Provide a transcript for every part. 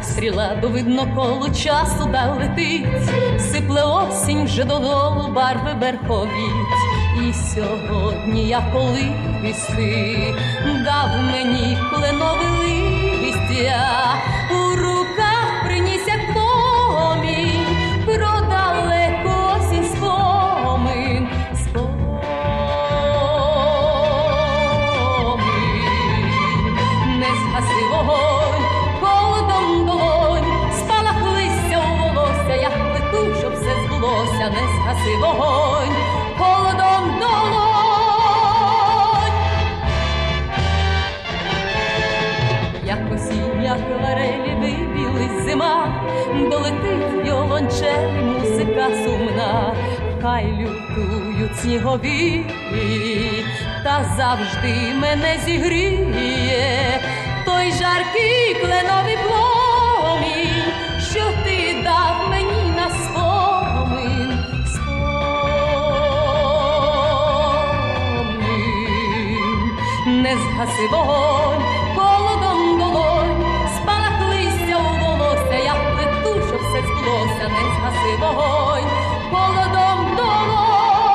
стріла до видно часу да летить, сипле осінь вже додолу барви верховіть. І сьогодні я колись ти дав мені кленове листя, у руках приніс як помінь про далеку осінь спомин. Не згаси вогонь, холодом долонь, спалах листя у волосся, я плету, щоб все збулося. Не згаси вогонь, холодом долонь. Як осінь, як акварелі вибілись зима, долетить віолончель, музика сумна. Хай лютують снігові, та завжди мене зігріє той жаркий кленовий пломінь, що ти дав мені на спомин. Не згаси вогонь, холодом долонь, спалах листя у волосся, я плету, щоб все збулося. Не згаси вогонь, холодом долонь.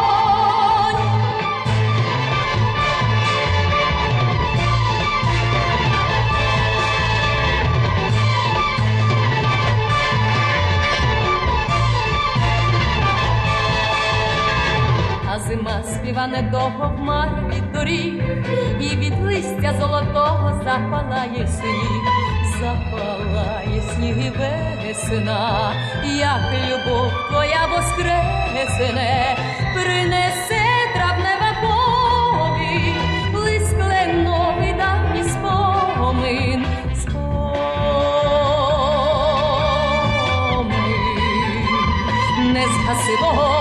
А зима співа недовго в марі від доріг, і від листя золотого запалає сніг, запалає сніг і весна, як любов твоя воскресне, принесе травнева повінь, лист кленовий давній спомин. Не згаси вогонь,